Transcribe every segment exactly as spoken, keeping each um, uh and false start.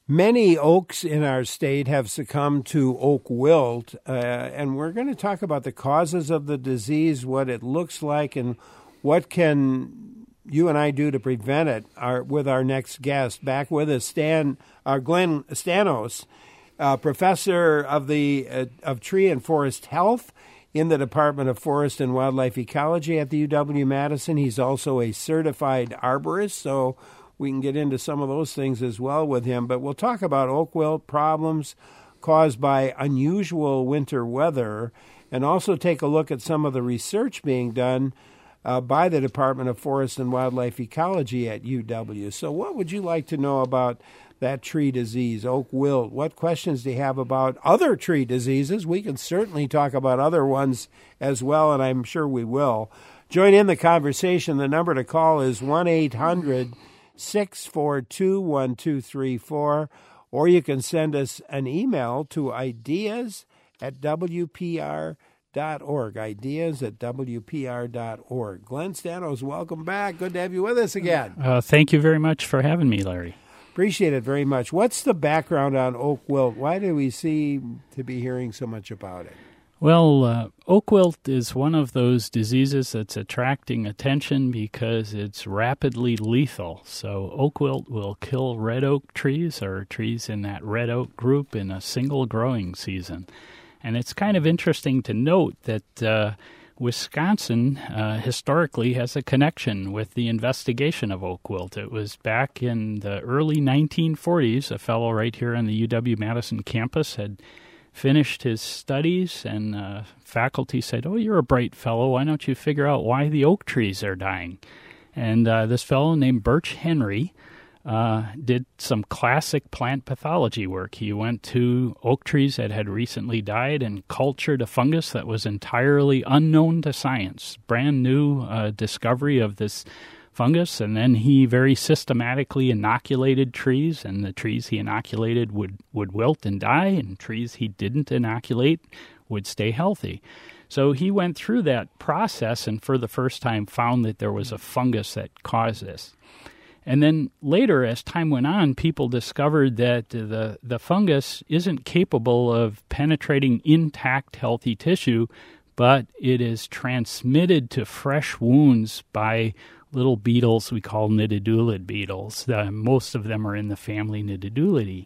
Many oaks in our state have succumbed to oak wilt, uh, and we're going to talk about the causes of the disease, what it looks like, and what can you and I do to prevent it. Our, with our next guest, back with us, Stan, uh, Glenn Stanos, uh, professor of the uh, of tree and forest health in the Department of Forest and Wildlife Ecology at the U W-Madison. He's also a certified arborist, so we can get into some of those things as well with him. But we'll talk about oak wilt problems caused by unusual winter weather and also take a look at some of the research being done uh, by the Department of Forest and Wildlife Ecology at U W. So what would you like to know about that tree disease, oak wilt? What questions do you have about other tree diseases? We can certainly talk about other ones as well, and I'm sure we will. Join in the conversation. The number to call is one eight hundred six four two one two three four, or you can send us an email to ideas at w p r dot org, ideas at w p r dot org. Glenn Stanos, welcome back. Good to have you with us again. Uh, thank you very much for having me, Larry. Appreciate it very much. What's the background on oak wilt? Why do we seem to be hearing so much about it? Well, uh, oak wilt is one of those diseases that's attracting attention because it's rapidly lethal. So oak wilt will kill red oak trees or trees in that red oak group in a single growing season. And it's kind of interesting to note that uh, Wisconsin uh, historically has a connection with the investigation of oak wilt. It was back in the early nineteen forties, a fellow right here on the U W-Madison campus had finished his studies, and uh, faculty said, oh, you're a bright fellow. Why don't you figure out why the oak trees are dying? And uh, this fellow named Birch Henry uh, did some classic plant pathology work. He went to oak trees that had recently died and cultured a fungus that was entirely unknown to science, brand new uh, discovery of this fungus, and then he very systematically inoculated trees, and the trees he inoculated would, would wilt and die, and trees he didn't inoculate would stay healthy. So he went through that process and for the first time found that there was a fungus that caused this. And then later, as time went on, people discovered that the, the fungus isn't capable of penetrating intact, healthy tissue, but it is transmitted to fresh wounds by little beetles we call Nididulid beetles. Uh, most of them are in the family Nididulidae.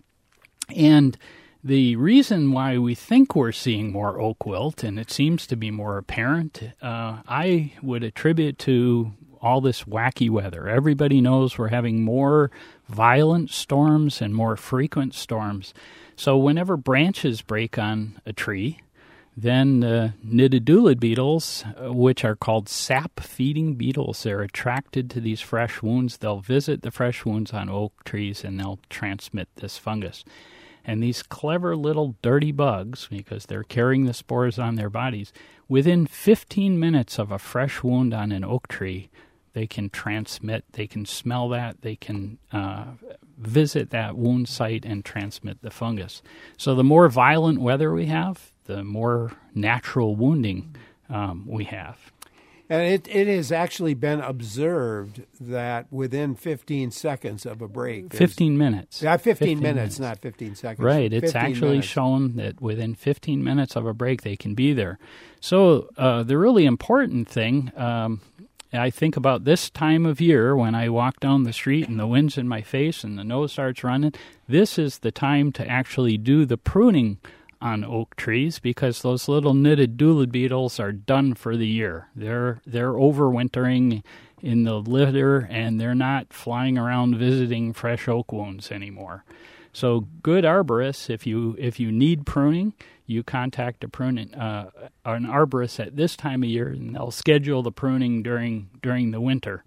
And the reason why we think we're seeing more oak wilt, and it seems to be more apparent, uh, I would attribute to all this wacky weather. Everybody knows we're having more violent storms and more frequent storms. So whenever branches break on a tree, then uh, Nididulid beetles, uh, which are called sap-feeding beetles, they're attracted to these fresh wounds. They'll visit the fresh wounds on oak trees, and they'll transmit this fungus. And these clever little dirty bugs, because they're carrying the spores on their bodies, within fifteen minutes of a fresh wound on an oak tree, they can transmit, they can smell that, they can uh, visit that wound site and transmit the fungus. So the more violent weather we have, the more natural wounding um, we have. And it, it has actually been observed that within fifteen seconds of a break. fifteen minutes. Yeah, fifteen, fifteen minutes, minutes, not fifteen seconds. Right. It's actually minutes. shown that within fifteen minutes of a break, they can be there. So uh, the really important thing, um, I think about this time of year when I walk down the street and the wind's in my face and the nose starts running, this is the time to actually do the pruning on oak trees, because those little Nididulid beetles are done for the year. They're they're overwintering in the litter, and they're not flying around visiting fresh oak wounds anymore. So good arborists, if you if you need pruning, you contact a pruning uh, an arborist at this time of year, and they'll schedule the pruning during during the winter.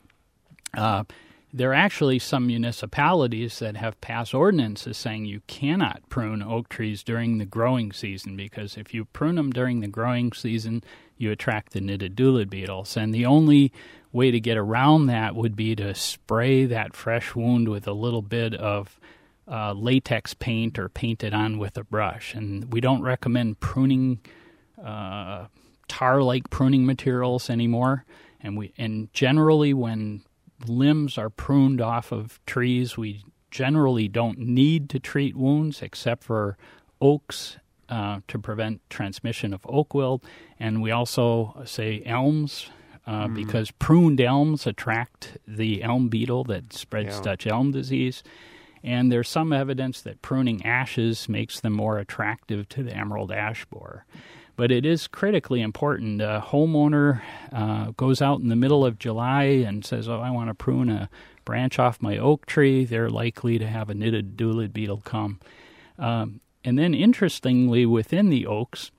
Uh, There are actually some municipalities that have passed ordinances saying you cannot prune oak trees during the growing season, because if you prune them during the growing season, you attract the Nididulid beetles. And the only way to get around that would be to spray that fresh wound with a little bit of uh, latex paint or paint it on with a brush. And we don't recommend pruning uh, tar-like pruning materials anymore. And we and generally when limbs are pruned off of trees, we generally don't need to treat wounds except for oaks uh, to prevent transmission of oak wilt. And we also say elms uh, mm. because pruned elms attract the elm beetle that spreads yeah. Dutch elm disease. And there's some evidence that pruning ashes makes them more attractive to the emerald ash borer. But it is critically important. A homeowner uh, goes out in the middle of July and says, oh, I want to prune a branch off my oak tree. They're likely to have a knitted dewlap beetle come. Um, and then interestingly, within the oaks,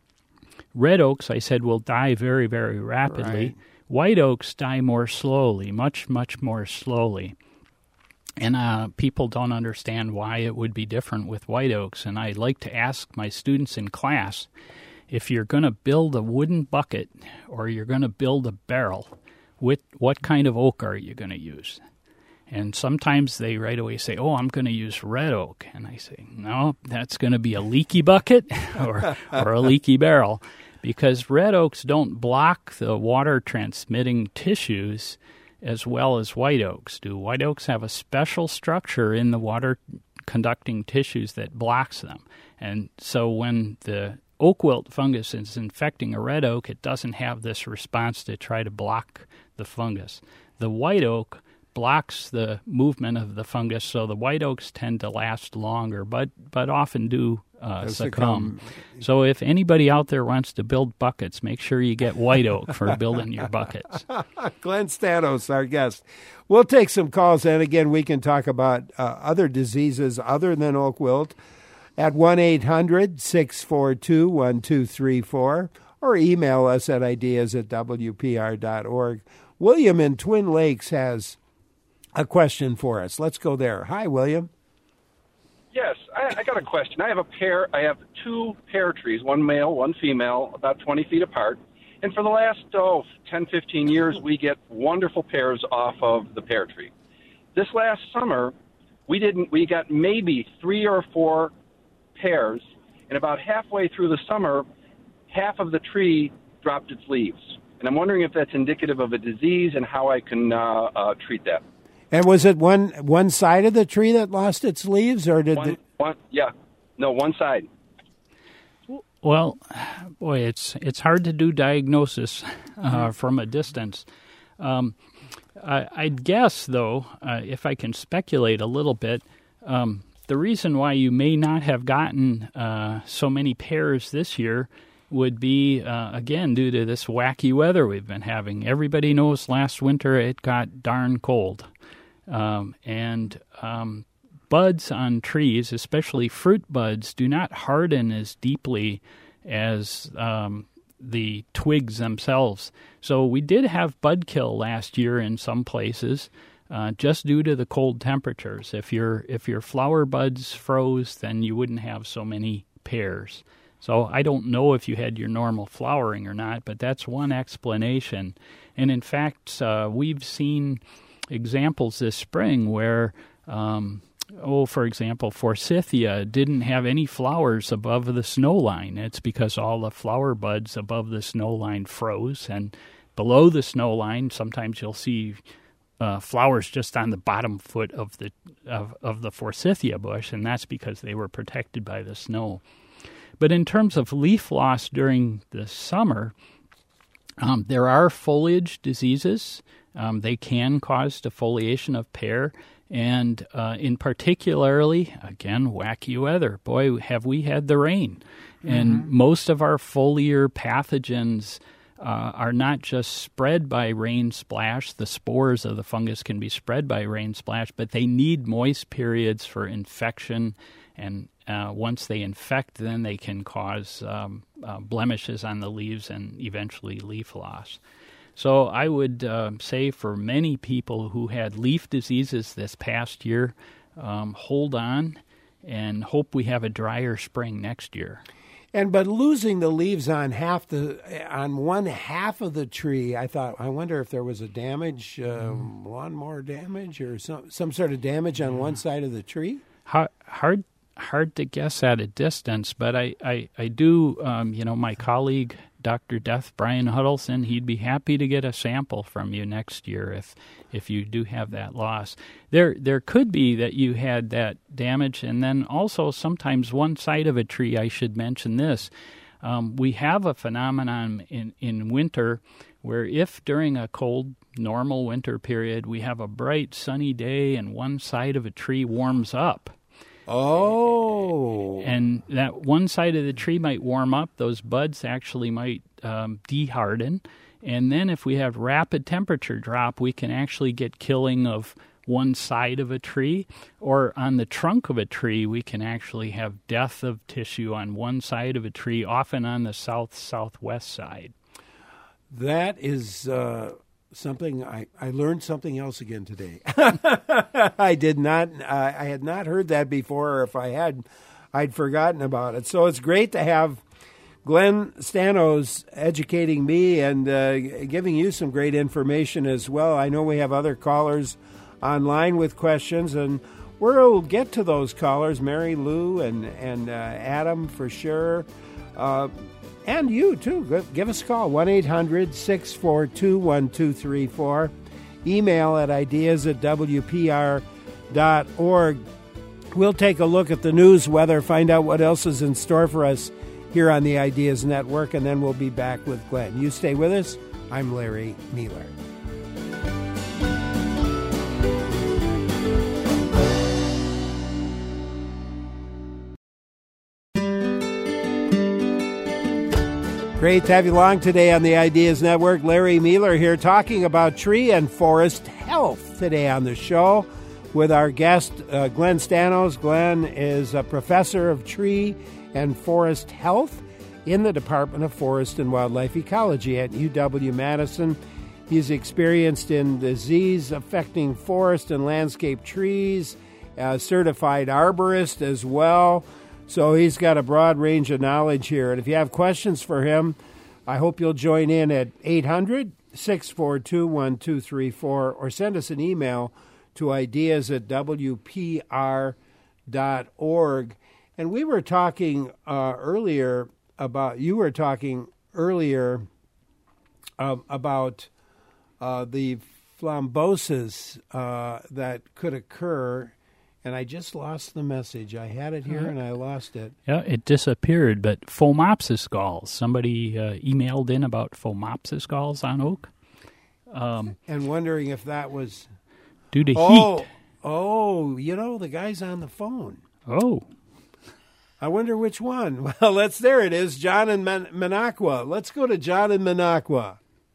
red oaks, I said, will die very, very rapidly. Right. White oaks die more slowly, much, much more slowly. And uh, people don't understand why it would be different with white oaks. And I like to ask my students in class, if you're going to build a wooden bucket or you're going to build a barrel, with what kind of oak are you going to use? And sometimes they right away say, oh, I'm going to use red oak. And I say, no, that's going to be a leaky bucket or, or a leaky barrel, because red oaks don't block the water-transmitting tissues as well as white oaks do. White oaks have a special structure in the water-conducting tissues that blocks them. And so when the oak wilt fungus is infecting a red oak, it doesn't have this response to try to block the fungus. The white oak blocks the movement of the fungus, so the white oaks tend to last longer, but, but often do uh, succumb. So if anybody out there wants to build buckets, make sure you get white oak for building your buckets. Glenn Stanos, our guest. We'll take some calls, and again, we can talk about uh, other diseases other than oak wilt at one eight hundred six four two one two three four or email us at ideas at w p r dot org. William in Twin Lakes has a question for us. Let's go there. Hi, William. Yes, I, I got a question. I have a pair. I have two pear trees, one male, one female, about twenty feet apart. And for the last oh, ten, fifteen years, we get wonderful pears off of the pear tree. This last summer, we didn't. We got maybe three or four pears, and about halfway through the summer, half of the tree dropped its leaves. And I'm wondering if that's indicative of a disease and how I can uh, uh, treat that. And was it one one side of the tree that lost its leaves, or did one, the... one, yeah, no, one side. Well, boy, it's it's hard to do diagnosis uh, from a distance. Um, I, I'd guess, though, uh, if I can speculate a little bit, um, the reason why you may not have gotten uh, so many pears this year would be, uh, again, due to this wacky weather we've been having. Everybody knows last winter it got darn cold. Um, and um, buds on trees, especially fruit buds, do not harden as deeply as um, the twigs themselves. So we did have bud kill last year in some places, uh, just due to the cold temperatures. If your if your flower buds froze, then you wouldn't have so many pears. So I don't know if you had your normal flowering or not, but that's one explanation. And in fact, uh, we've seen examples this spring where, um, oh, for example, forsythia didn't have any flowers above the snow line. It's because all the flower buds above the snow line froze, and below the snow line, sometimes you'll see uh, flowers just on the bottom foot of the of, of the forsythia bush, and that's because they were protected by the snow. But in terms of leaf loss during the summer, um, there are foliage diseases. Um, they can cause defoliation of pear, and uh, in particularly, again, wacky weather. Boy, have we had the rain. Mm-hmm. And most of our foliar pathogens uh, are not just spread by rain splash. The spores of the fungus can be spread by rain splash, but they need moist periods for infection, and uh, once they infect, then they can cause um, uh, blemishes on the leaves and eventually leaf loss. So I would uh, say for many people who had leaf diseases this past year, um, hold on and hope we have a drier spring next year. And but losing the leaves on half the on one half of the tree, I thought, I wonder if there was a damage, um, lawnmower damage, or some some sort of damage on one side of the tree. Hard hard, hard to guess at a distance, but I I, I do. Um, you know, my colleague Doctor Death, Brian Huddleston. He'd be happy to get a sample from you next year if if you do have that loss. There there could be that you had that damage, and then also sometimes one side of a tree, I should mention this. Um, we have a phenomenon in, in winter where if during a cold, normal winter period we have a bright, sunny day and one side of a tree warms up, Oh. and that one side of the tree might warm up, those buds actually might um, deharden. And then if we have rapid temperature drop, we can actually get killing of one side of a tree. Or on the trunk of a tree, we can actually have death of tissue on one side of a tree, often on the south-southwest side. That is... Uh... Something I, I learned something else again today. I did not uh, I had not heard that before, or if I had, I'd forgotten about it. So it's great to have Glenn Stanos educating me and uh, giving you some great information as well. I know we have other callers online with questions, and we'll get to those callers, Mary Lou and and uh, Adam for sure. Uh, And you, too. Give us a call, one eight hundred six four two one two three four. Email at ideas at w p r dot org. We'll take a look at the news, weather, find out what else is in store for us here on the Ideas Network, and then we'll be back with Glenn. You stay with us. I'm Larry Mueller. Great to have you along today on the Ideas Network. Larry Mueller here talking about tree and forest health today on the show with our guest, uh, Glenn Stanos. Glenn is a professor of tree and forest health in the Department of Forest and Wildlife Ecology at U W-Madison. He's experienced in disease affecting forest and landscape trees, a certified arborist as well. So he's got a broad range of knowledge here. And if you have questions for him, I hope you'll join in at eight hundred six four two one two three four or send us an email to ideas at w p r dot org. And we were talking uh, earlier about, you were talking earlier uh, about uh, the thrombosis uh, that could occur. And I just lost the message. I had it here, and I lost it. Yeah, it disappeared. But Phomopsis galls. Somebody uh, emailed in about Phomopsis galls on oak. Um, and wondering if that was... Due to oh, heat. Oh, you know, the guy's on the phone. Oh. I wonder which one. Well, let's. There it is, John in Man- Minocqua. Let's go to John in Minocqua.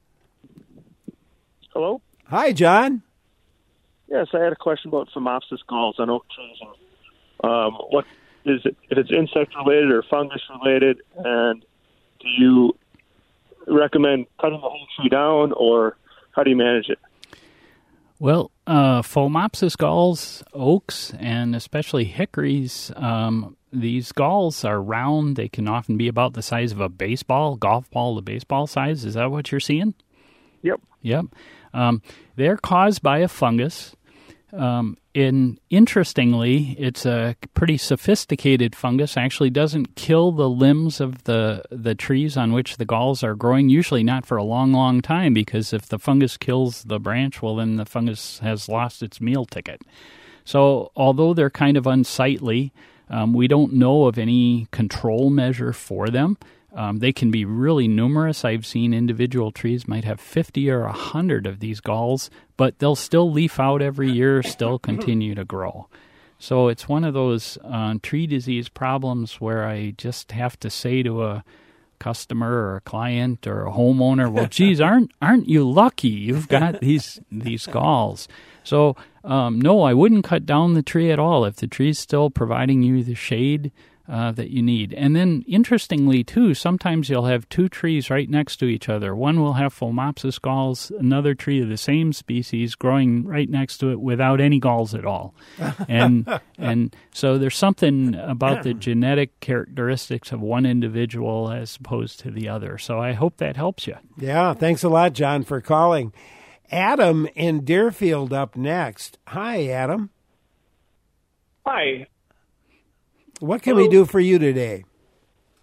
Hello? Hi, John. Yes, I had a question about Phomopsis galls on oak trees. Um, what is it? If it's insect related or fungus related, and do you recommend cutting the whole tree down, or how do you manage it? Well, uh, Phomopsis galls, oaks, and especially hickories, um, these galls are round. They can often be about the size of a baseball, golf ball to baseball size. Is that what you're seeing? Yep. Yep. Um, they're caused by a fungus. Um, and interestingly, it's a pretty sophisticated fungus. Actually doesn't kill the limbs of the, the trees on which the galls are growing, usually not for a long, long time, because if the fungus kills the branch, well, then the fungus has lost its meal ticket. So although they're kind of unsightly, um, we don't know of any control measure for them. Um, they can be really numerous. I've seen individual trees might have fifty or one hundred of these galls, but they'll still leaf out every year, still continue to grow. So it's one of those uh, tree disease problems where I just have to say to a customer or a client or a homeowner, well, geez, aren't aren't you lucky you've got these these galls? So, um, no, I wouldn't cut down the tree at all if the tree's still providing you the shade Uh, that you need. And then, interestingly, too, sometimes you'll have two trees right next to each other. One will have Phomopsis galls, another tree of the same species growing right next to it without any galls at all. And and so there's something about the genetic characteristics of one individual as opposed to the other. So I hope that helps you. Yeah, thanks a lot, John, for calling. Adam in Deerfield up next. Hi, Adam. Hi. What can Hello. we do for you today?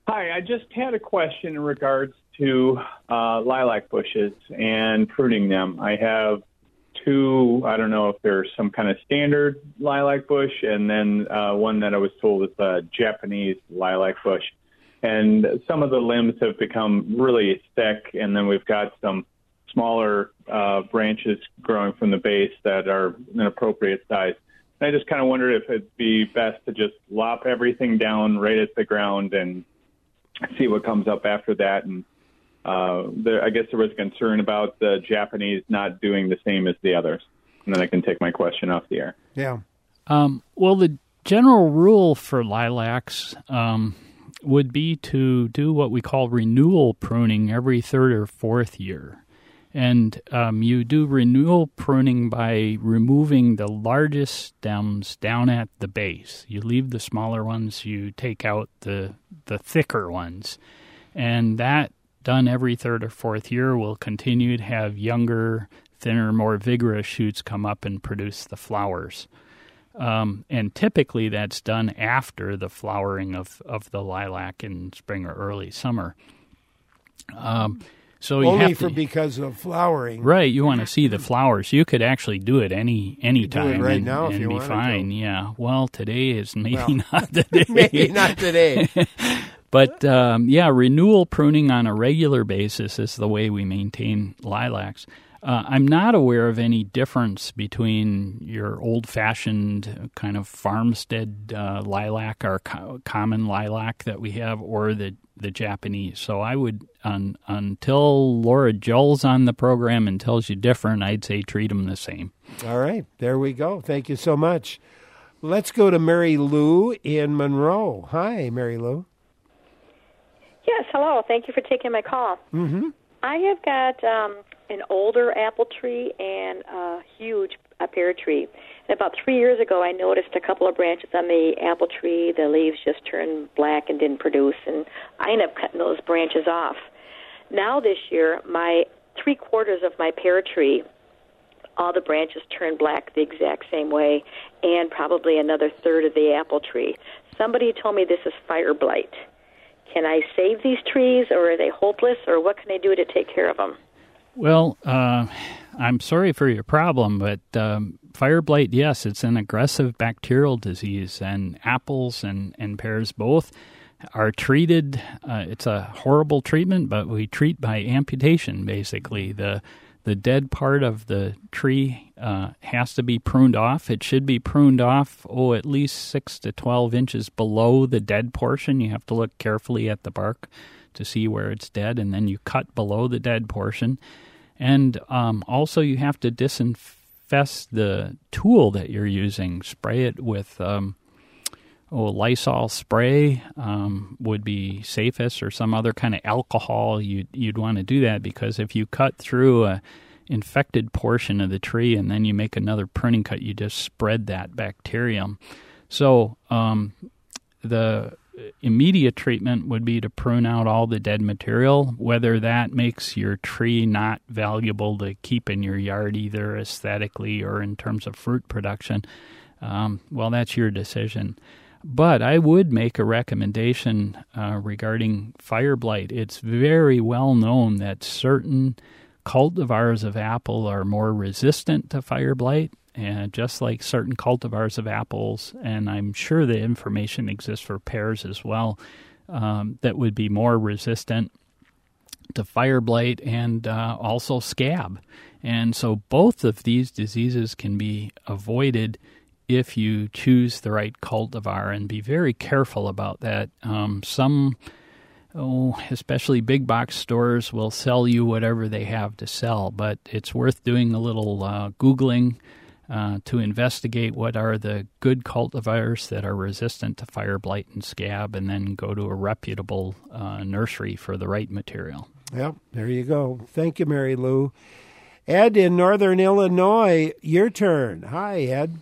Hi, I just had a question in regards to uh, lilac bushes and pruning them. I have two, I don't know if there's some kind of standard lilac bush, and then uh, one that I was told is a Japanese lilac bush. And some of the limbs have become really thick, and then we've got some smaller uh, branches growing from the base that are an appropriate size. And I just kind of wondered if it'd be best to just lop everything down right at the ground and see what comes up after that. And uh, there, I guess there was concern about the Japanese not doing the same as the others. And then I can take my question off the air. Yeah. Um, well, the general rule for lilacs um, would be to do what we call renewal pruning every third or fourth year. And um, you do renewal pruning by removing the largest stems down at the base. You leave the smaller ones, you take out the the thicker ones. And that, done every third or fourth year, will continue to have younger, thinner, more vigorous shoots come up and produce the flowers. Um, and typically that's done after the flowering of, of the lilac in spring or early summer. Um So you Only have for to, because of flowering. Right, you want to see the flowers. You could actually do it any any You do it time right and, now if and you be wanted fine. to. Yeah. Well, today is maybe Well, not the day. Maybe not today. But um, yeah, renewal pruning on a regular basis is the way we maintain lilacs. Uh, I'm not aware of any difference between your old-fashioned kind of farmstead uh, lilac, our co- common lilac that we have, or the, the Japanese. So I would, un, until Laura Joel's on the program and tells you different, I'd say treat them the same. All right. There we go. Thank you so much. Let's go to Mary Lou in Monroe. Hi, Mary Lou. Yes, hello. Thank you for taking my call. Mm-hmm. I have got um, an older apple tree and a huge a pear tree. And about three years ago, I noticed a couple of branches on the apple tree. The leaves just turned black and didn't produce, and I ended up cutting those branches off. Now this year, my three quarters of my pear tree, all the branches turned black the exact same way, and probably another third of the apple tree. Somebody told me this is fire blight. Can I save these trees, or are they hopeless, or what can I do to take care of them? Well, uh, I'm sorry for your problem, but um, fire blight, yes, it's an aggressive bacterial disease, and apples and, and pears both are treated. Uh, it's a horrible treatment, but we treat by amputation, basically. The the dead part of the tree uh, has to be pruned off. It should be pruned off, oh, at least six to twelve inches below the dead portion. You have to look carefully at the bark to see where it's dead, and then you cut below the dead portion. And um, also you have to disinfest the tool that you're using. Spray it with um, oh, Lysol spray um, would be safest, or some other kind of alcohol. You'd, you'd want to do that, because if you cut through a infected portion of the tree and then you make another pruning cut, you just spread that bacterium. So um, the immediate treatment would be to prune out all the dead material. Whether that makes your tree not valuable to keep in your yard, either aesthetically or in terms of fruit production, um, well, that's your decision. But I would make a recommendation uh, regarding fire blight. It's very well known that certain cultivars of apple are more resistant to fire blight, and just like certain cultivars of apples, and I'm sure the information exists for pears as well, um, that would be more resistant to fire blight and uh, also scab. And so both of these diseases can be avoided if you choose the right cultivar, and be very careful about that. Um, some, oh, especially big box stores will sell you whatever they have to sell, but it's worth doing a little uh, Googling uh, to investigate what are the good cultivars that are resistant to fire blight and scab, and then go to a reputable uh, nursery for the right material. Yep, there you go. Thank you, Mary Lou. Ed in Northern Illinois, your turn. Hi, Ed.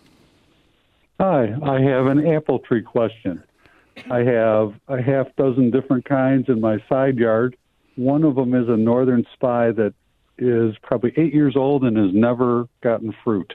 Hi, I have an apple tree question. I have a half dozen different kinds in my side yard. One of them is a Northern Spy that is probably eight years old and has never gotten fruit.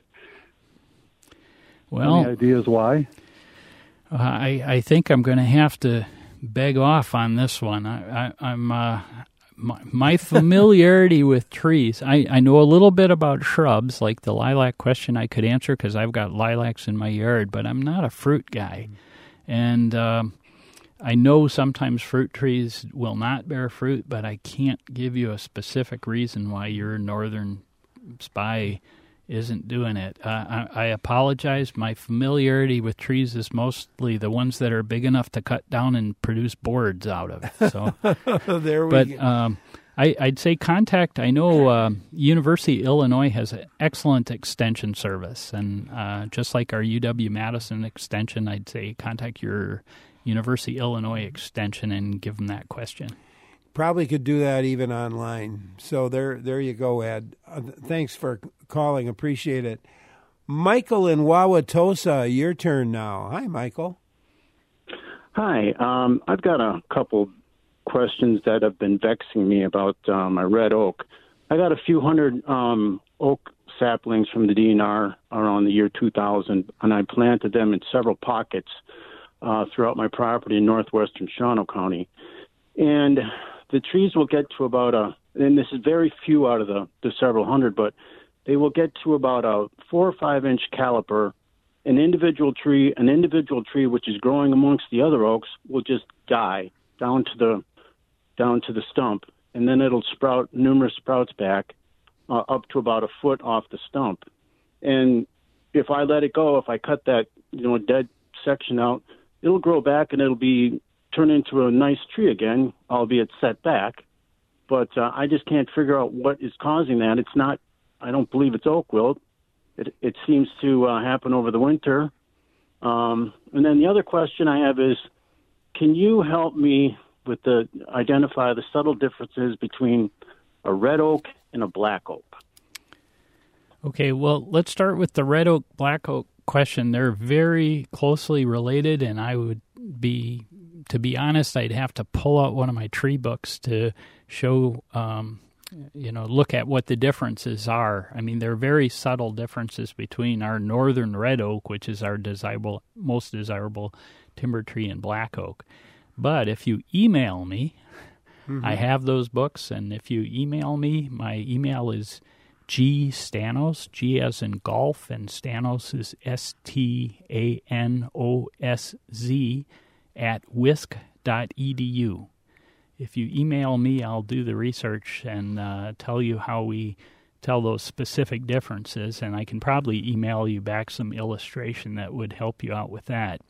Well, any ideas why? I, I think I'm going to have to beg off on this one. I, I, I'm uh, my, my familiarity with trees. I, I know a little bit about shrubs, like the lilac question I could answer because I've got lilacs in my yard, but I'm not a fruit guy. And um, I know sometimes fruit trees will not bear fruit, but I can't give you a specific reason why your northern spy isn't doing it. Uh, I, I apologize. My familiarity with trees is mostly the ones that are big enough to cut down and produce boards out of. So, there we but go. um, I, I'd say contact. I know uh, University of Illinois has an excellent extension service, and uh, just like our U W-Madison extension, I'd say contact your University of Illinois extension and give them that question. Probably could do that even online. So there there you go, Ed. Uh, thanks for calling. Appreciate it. Michael in Wauwatosa, your turn now. Hi, Michael. Hi. Um, I've got a couple questions that have been vexing me about uh, my red oak. I got a few hundred um, oak saplings from the D N R around the year two thousand, and I planted them in several pockets uh, throughout my property in northwestern Shawano County. And the trees will get to about a, and this is very few out of the, the several hundred, but they will get to about a four or five inch caliper. An individual tree, an individual tree which is growing amongst the other oaks will just die down to the down to the stump, and then it'll sprout numerous sprouts back uh, up to about a foot off the stump. And if I let it go, if I cut that you know dead section out, it'll grow back and it'll be turn into a nice tree again, albeit set back. But uh, I just can't figure out what is causing that. It's not, I don't believe it's oak wilt. It, it seems to uh, happen over the winter. Um, and then the other question I have is, can you help me with the identify the subtle differences between a red oak and a black oak? Okay, well, let's start with the red oak, black oak question. They're very closely related, and I would be, to be honest, I'd have to pull out one of my tree books to show, um, you know, look at what the differences are. I mean, there are very subtle differences between our northern red oak, which is our desirable, most desirable timber tree, and black oak. But if you email me, mm-hmm. I have those books, and if you email me, my email is G Stanos, G as in golf, and Stanos is S T A N O S Z, at wisc dot e d u. If you email me, I'll do the research and uh, tell you how we tell those specific differences, and I can probably email you back some illustration that would help you out with that.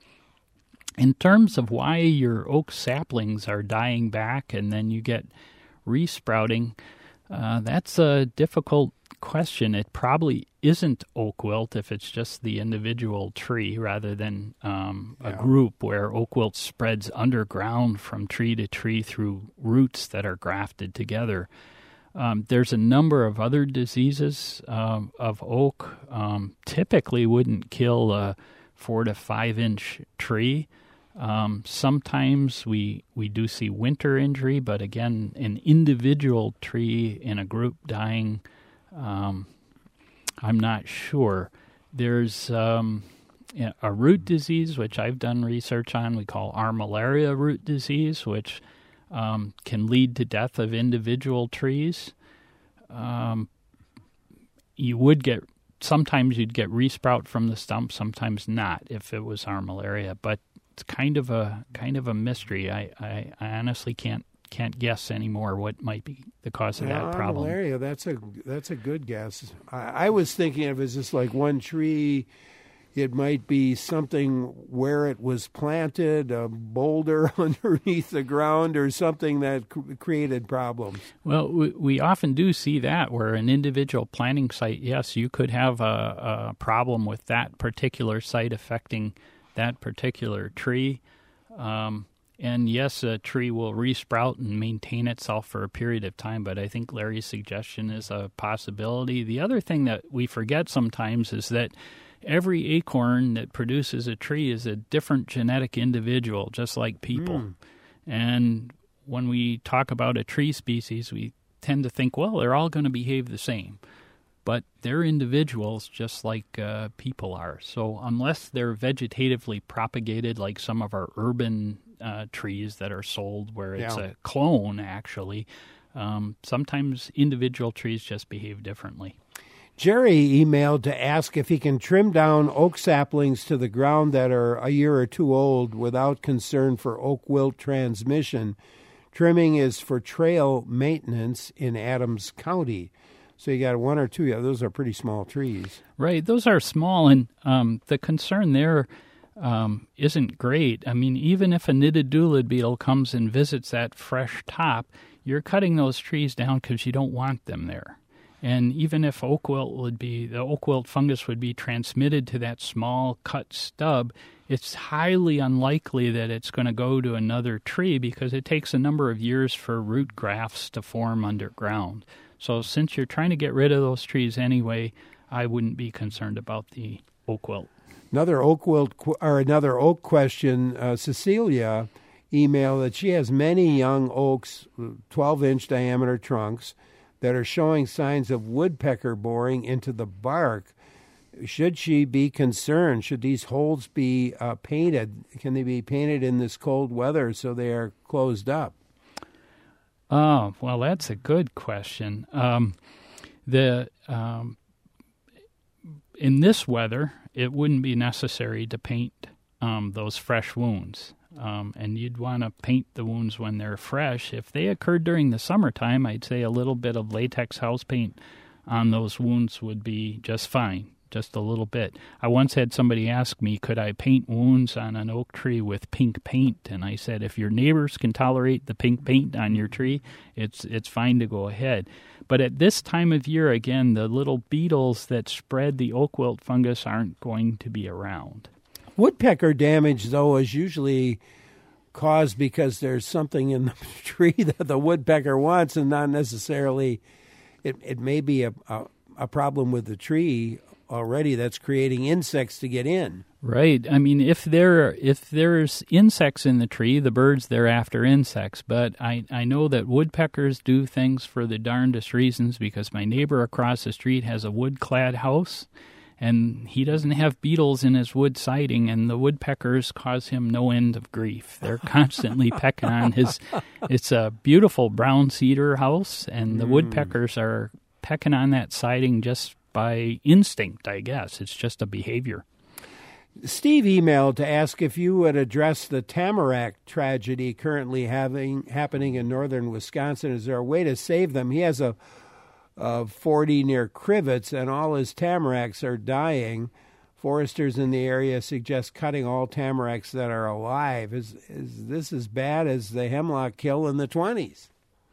In terms of why your oak saplings are dying back and then you get resprouting, uh, that's a difficult question. It probably isn't oak wilt if it's just the individual tree rather than um, a yeah. group where oak wilt spreads underground from tree to tree through roots that are grafted together. Um, there's a number of other diseases um, of oak. Um, typically wouldn't kill a four to five inch tree. Um, sometimes we we do see winter injury, but again, an individual tree in a group dying, um, I'm not sure. There's um, a root disease, which I've done research on, we call armillaria root disease, which um, can lead to death of individual trees. Um, you would get, sometimes you'd get resprout from the stump, sometimes not if it was armillaria, but it's kind of a kind of a mystery. I, I, I honestly can't can't guess anymore what might be the cause of yeah, that problem. Armillaria, that's a that's a good guess. I, I was thinking of it as just like one tree. It might be something where it was planted, a boulder underneath the ground, or something that cr- created problems. Well, we, we often do see that where an individual planting site, yes, you could have a, a problem with that particular site affecting that particular tree. Um, and yes, a tree will resprout and maintain itself for a period of time, but I think Larry's suggestion is a possibility. The other thing that we forget sometimes is that every acorn that produces a tree is a different genetic individual, just like people. Mm. And when we talk about a tree species, we tend to think, well, they're all going to behave the same. But they're individuals just like uh, people are. So unless they're vegetatively propagated like some of our urban uh, trees that are sold where it's Yeah. a clone, actually. Um, sometimes individual trees just behave differently. Jerry emailed to ask if he can trim down oak saplings to the ground that are a year or two old without concern for oak wilt transmission. Trimming is for trail maintenance in Adams County. So you got one or two. Yeah, those are pretty small trees. Right. Those are small, and um, the concern there um, isn't great. I mean, even if a knitted dewlip beetle comes and visits that fresh top, you're cutting those trees down because you don't want them there. And even if oak wilt would be, the oak wilt fungus would be transmitted to that small cut stub, it's highly unlikely that it's going to go to another tree because it takes a number of years for root grafts to form underground. So since you're trying to get rid of those trees anyway, I wouldn't be concerned about the oak wilt. Another oak wilt or another oak question. Uh, Cecilia emailed that she has many young oaks, twelve-inch diameter trunks, that are showing signs of woodpecker boring into the bark. Should she be concerned? Should these holes be uh, painted? Can they be painted in this cold weather so they are closed up? Oh, well, that's a good question. Um, the um, in this weather, it wouldn't be necessary to paint um, those fresh wounds. Um, and you'd want to paint the wounds when they're fresh. If they occurred during the summertime, I'd say a little bit of latex house paint on those wounds would be just fine, just a little bit. I once had somebody ask me, could I paint wounds on an oak tree with pink paint? And I said, if your neighbors can tolerate the pink paint on your tree, it's it's fine to go ahead. But at this time of year, again, the little beetles that spread the oak wilt fungus aren't going to be around. Woodpecker damage, though, is usually caused because there's something in the tree that the woodpecker wants and not necessarily, it, it may be a, a, a problem with the tree already that's creating insects to get in. Right. I mean, if there if there's insects in the tree, the birds, they're after insects. But I, I know that woodpeckers do things for the darndest reasons because my neighbor across the street has a wood-clad house, and he doesn't have beetles in his wood siding, and the woodpeckers cause him no end of grief. They're constantly pecking on his... It's a beautiful brown cedar house, and the mm. woodpeckers are pecking on that siding just by instinct, I guess. It's just a behavior. Steve emailed to ask if you would address the tamarack tragedy currently having happening in northern Wisconsin. Is there a way to save them? He has a... of forty near Crivets, and all his tamaracks are dying. Foresters in the area suggest cutting all tamaracks that are alive. Is is this as bad as the hemlock kill in the twenties?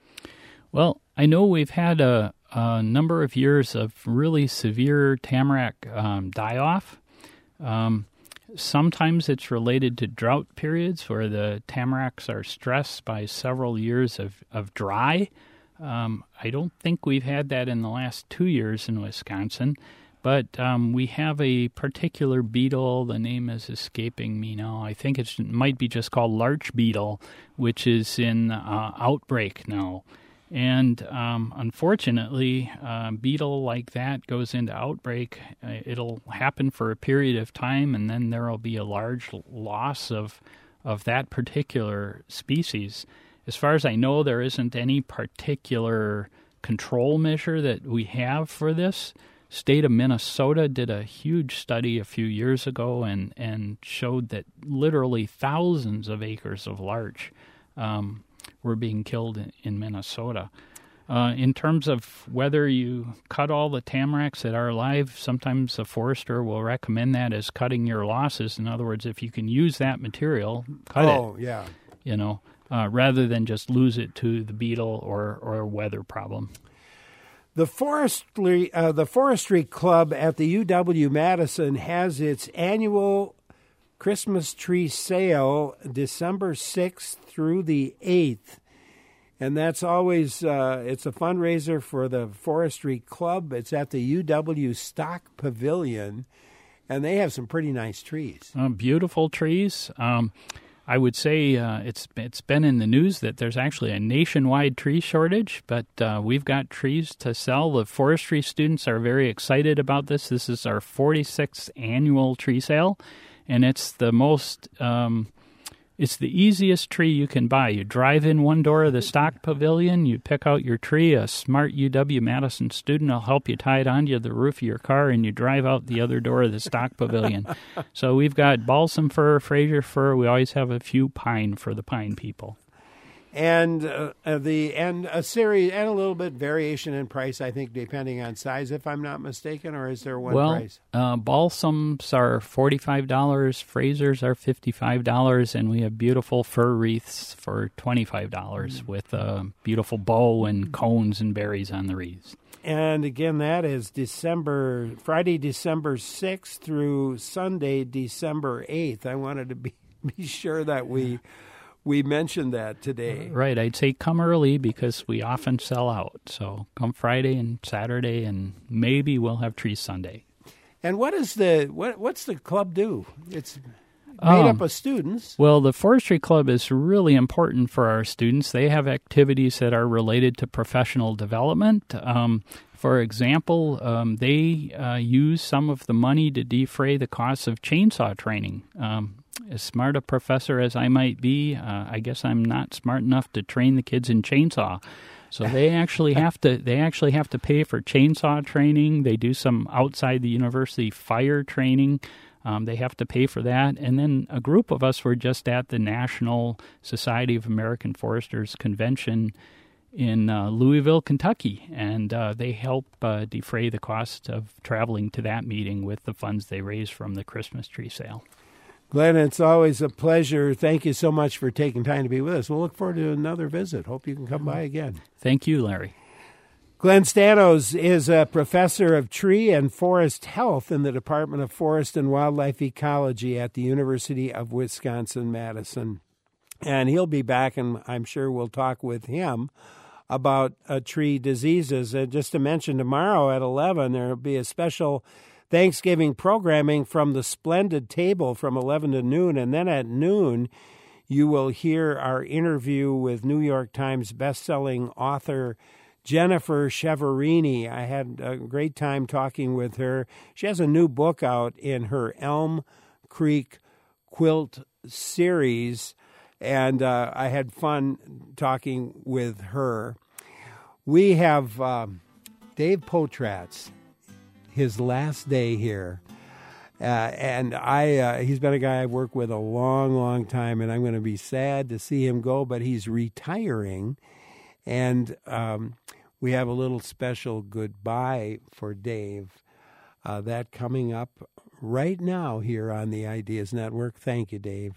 Well, I know we've had a, a number of years of really severe tamarack um, die-off. Um, sometimes it's related to drought periods where the tamaracks are stressed by several years of, of dry. Um, I don't think we've had that in the last two years in Wisconsin, but um, we have a particular beetle. The name is escaping me now. I think it's, it might be just called larch beetle, which is in uh, outbreak now. And um, unfortunately, a beetle like that goes into outbreak. It'll happen for a period of time, and then there will be a large loss of of that particular species. As far as I know, there isn't any particular control measure that we have for this. State of Minnesota did a huge study a few years ago and, and showed that literally thousands of acres of larch um, were being killed in, in Minnesota. Uh, in terms of whether you cut all the tamaracks that are alive, sometimes a forester will recommend that as cutting your losses. In other words, if you can use that material, cut oh, it. Oh, yeah. You know. Uh, rather than just lose it to the beetle or, or a weather problem. The forestry uh, the forestry club at the U W Madison has its annual Christmas tree sale December sixth through the eighth. And that's always, uh, it's a fundraiser for the forestry club. It's at the U W Stock Pavilion, and they have some pretty nice trees. Uh, beautiful trees. Um I would say uh, it's it's been in the news that there's actually a nationwide tree shortage, but uh, we've got trees to sell. The forestry students are very excited about this. This is our forty-sixth annual tree sale, and it's the most um, It's the easiest tree you can buy. You drive in one door of the stock pavilion, you pick out your tree, a smart U W-Madison student will help you tie it onto the roof of your car, and you drive out the other door of the stock pavilion. So we've got balsam fir, Fraser fir. We always have a few pine for the pine people. And uh, the and a series and a little bit variation in price, I think, depending on size, if I'm not mistaken, or is there one well, price? Well, uh, balsams are forty-five dollars, Frasers are fifty-five dollars, and we have beautiful fir wreaths for twenty-five dollars mm. with a beautiful bow and cones and berries on the wreaths. And again, that is December Friday, December sixth through Sunday, December eighth. I wanted to be, be sure that we... We mentioned that today. Right. I'd say come early because we often sell out. So come Friday and Saturday, and maybe we'll have Trees Sunday. And what is the what? What's the club do? It's made um, up of students. Well, the Forestry Club is really important for our students. They have activities that are related to professional development. Um, for example, um, they uh, use some of the money to defray the costs of chainsaw training. Um, As smart a professor as I might be, uh, I guess I'm not smart enough to train the kids in chainsaw. So they actually have to they actually have to pay for chainsaw training. They do some outside the university fire training. Um, they have to pay for that. And then a group of us were just at the National Society of American Foresters Convention in uh, Louisville, Kentucky, and uh, they help uh, defray the cost of traveling to that meeting with the funds they raise from the Christmas tree sale. Glenn, it's always a pleasure. Thank you so much for taking time to be with us. We'll look forward to another visit. Hope you can come by again. Thank you, Larry. Glenn Stanos is a professor of tree and forest health in the Department of Forest and Wildlife Ecology at the University of Wisconsin-Madison. And he'll be back, and I'm sure we'll talk with him about uh, tree diseases. Uh, just to mention, tomorrow at eleven, there will be a special Thanksgiving programming from the Splendid Table from eleven to noon. And then at noon, you will hear our interview with New York Times bestselling author Jennifer Cheverini. I had a great time talking with her. She has a new book out in her Elm Creek Quilt series, and uh, I had fun talking with her. We have um, Dave Potratz, his last day here. Uh, and I, uh, he's been a guy I've worked with a long, long time, and I'm going to be sad to see him go, but he's retiring. And um, we have a little special goodbye for Dave. Uh, that coming up right now here on the Ideas Network. Thank you, Dave.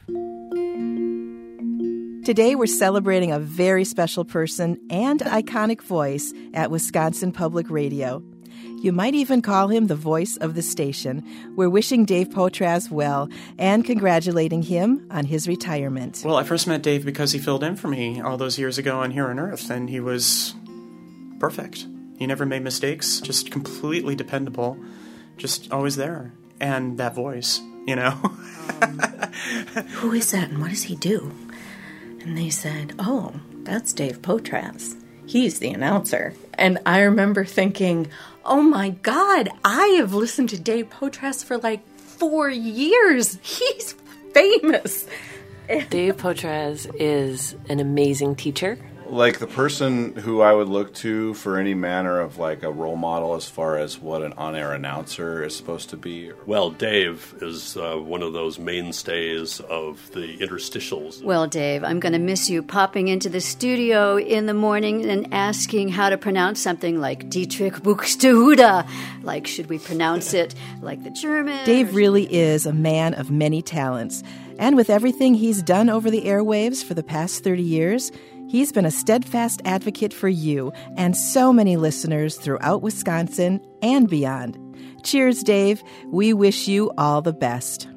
Today, we're celebrating a very special person and iconic voice at Wisconsin Public Radio. You might even call him the voice of the station. We're wishing Dave Potratz well and congratulating him on his retirement. Well, I first met Dave because he filled in for me all those years ago on Here on Earth, and he was perfect. He never made mistakes, just completely dependable, just always there. And that voice, you know. Who is that and what does he do? And they said, oh, that's Dave Potratz. He's the announcer. And I remember thinking, oh my God, I have listened to Dave Potratz for like four years. He's famous. Dave Potratz is an amazing teacher. Like the person who I would look to for any manner of like a role model as far as what an on-air announcer is supposed to be. Well, Dave is uh, one of those mainstays of the interstitials. Well, Dave, I'm going to miss you popping into the studio in the morning and asking how to pronounce something like Dietrich Buxtehude. Like, should we pronounce it like the German? Dave really is a man of many talents. And with everything he's done over the airwaves for the past thirty years, he's been a steadfast advocate for you and so many listeners throughout Wisconsin and beyond. Cheers, Dave. We wish you all the best.